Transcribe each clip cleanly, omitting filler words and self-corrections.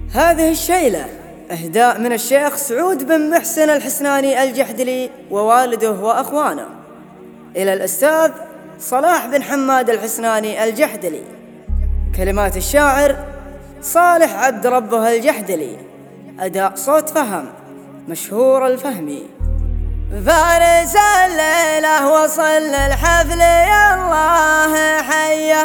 هذه الشيلة إهداء من الشيخ سعود بن محسن الحسناني الجحدلي ووالده وأخوانه إلى الأستاذ صلاح بن حماد الحسناني الجحدلي. كلمات الشاعر صالح عبد ربه الجحدلي. أداء صوت فهم مشهور الفهمي. فارس الليلة وصل للحفل يا الله حيه،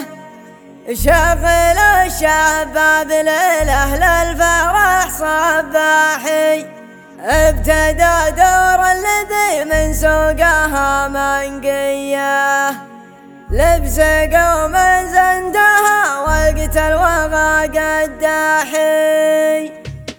شغل الشباب للأهل الفرح صباحي، ابتدى دور الذي من سوقها منقيه، لبس قوم زندها وقت الوغى قداحي.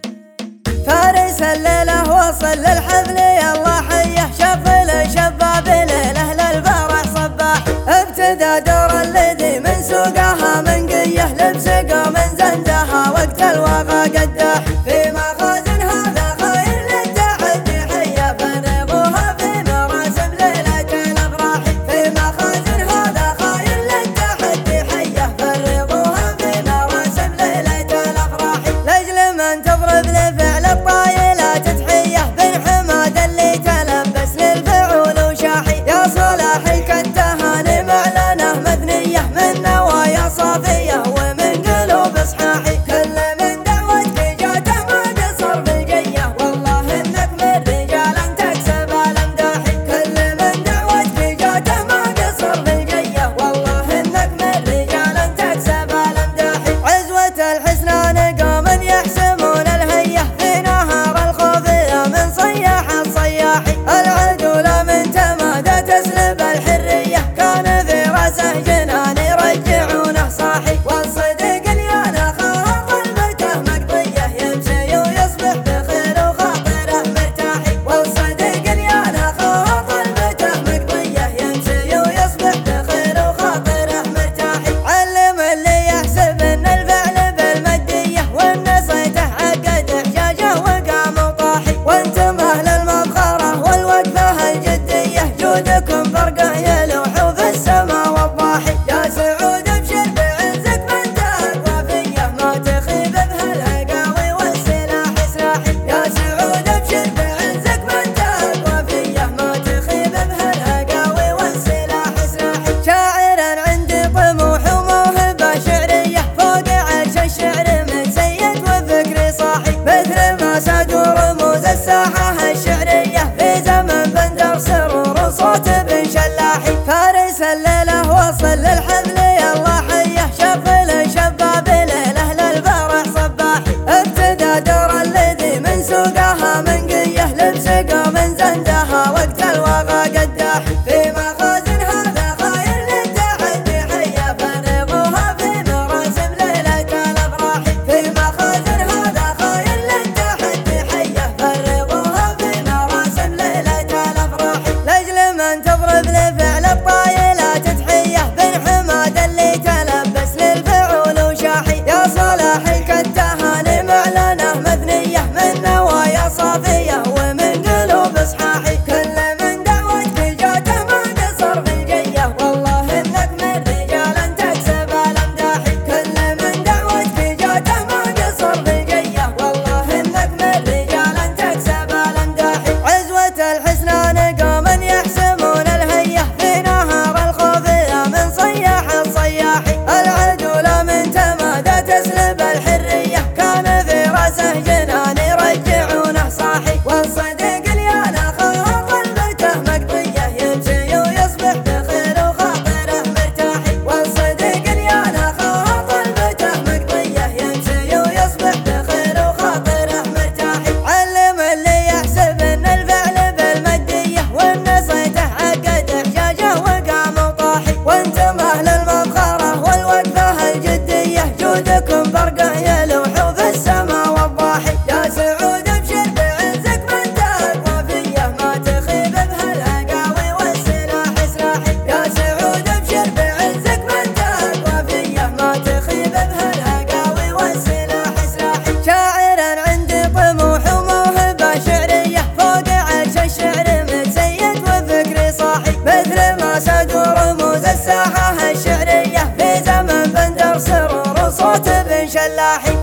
فارس الليلة وصل للحفل يا الله حيه، شغل شباب للأهل الفرح صباح، ابتدى دور الذي من سوقها منقيه، لبس قوم زندها وقت الوغى قداح. في مخازن هذا خير للتحدي حيه، فرغوها في مراسم ليلة الأفراح. في مخازن هذا خير للتحدي حيه، فرغوها في مراسم ليلة الأفراح. لأجل من تضرب لفعل الطايلات تحيه، بن حماد اللي تلبس للفعول وشاحي، يا صلاحي كالتهاني معلنه مثنيه، من نوايا صافيه ومن قلوب صحاحي. كل من دعوتك جاته ما قصر بالجيه، والله انك من رجال تكسب الامداحي. كل من دعوتك جاته ما قصر بالجيه، والله انك من رجال تكسب الامداحي. عزوة الحسنان قوم يحسمون الهيه، في نهار الخوف من صياح الصياحي، العدول من تمادى تسلب الحريه، كان في راسه جنان يرجعونه صاحي. والصدق اليانا خاطر قلبته مقضيه، يمشي ويصبح بخير وخاطره مرتاحي. والصدق اليانا خاطر قلبته مقضيه، يمشي ويصبح بخير وخاطره مرتاحي. علم اللي يحسب ان الفعل بالمديه، وان صيته عقد حجاجه وقام وطاحي. وانتم اهل المبخره والوقفه الجديه، جودكم فرقه يلوح في السما والضاحي. يا سعود ابشر بعزك من تقوى فيه، ما تخيب بهالهقاوي والسلاح سلاحي. يا سعود ابشر بعزك من تقوى فيه، ما تخيب بهالهقاوي والسلاح سلاحي. شاعر عندي طموح وموهبه شعريه، فوق عرش الشعر متسيد والفكر صاحي، مثل ما سادوا رموز الساحه الشعريه، في زمن بندر سرور وصوت بن شلاحي. فارس الليله وصل للحفل يا الله حيه، شغل شباب للأهل الفرح صباحي، ابتدى دور الذي من سوقها منقيه، لبس قوم زندها وقت الوغى قداحي. في مخازن هذا خير للتحدي حيه، فرغوها في مراسم ليلة الأفراح. في مخازن هذا خير للتحدي حيه، فرغوها في مراسم ليلة الأفراح. لأجل من تضرب لفعل الطايلات تحيه، بن حماد اللي تلبس للفعول وشاحي، يا صلاحي كالتهاني معلنه مثنيه، من نوايا صافيه ومن قلوب صحاحي. كل من دعوتك جاته ما قصر بالجيه، والله انك من رجال تكسب الامداحي. كل من دعوتك جاته ما قصر بالجيه، والله انك من رجال تكسب الامداحي. عزوة الحسنان قوم يحسمون الهيه، في نهار الخوف من صياح الصياحي، العدول من تمادى تسلب الحريه، كان في راسه جنان يرجعونه صاحي. والصدق اليانا خاطر قلبته مقضيه، يمشي ويصبح بخير وخاطره مرتاحي. والصدق اليانا خاطر قلبته مقضيه، يمشي ويصبح بخير وخاطره مرتاحي. علم اللي يحسب ان الفعل بالمديه، وان صيته عقد حجاجه وقام وطاحي. وانتم اهل المبخره والوقفه الجديه، جودكم فرقه يلوح في السما والضاحي. يا سعود ابشر بعزك من تقوى فيه، ما تخيب بهالهقاوي والسلاح سلاحي. يا سعود ابشر بعزك من تقوى فيه، ما تخيب بهالهقاوي والسلاح سلاحي. شاعر عندي طموح وموهبه شعريه، فوق عرش الشعر متسيد والفكر صاحي، مثل ما سادوا رموز الساحه الشعريه، في زمن بندر سرور وصوت بن شلاحي.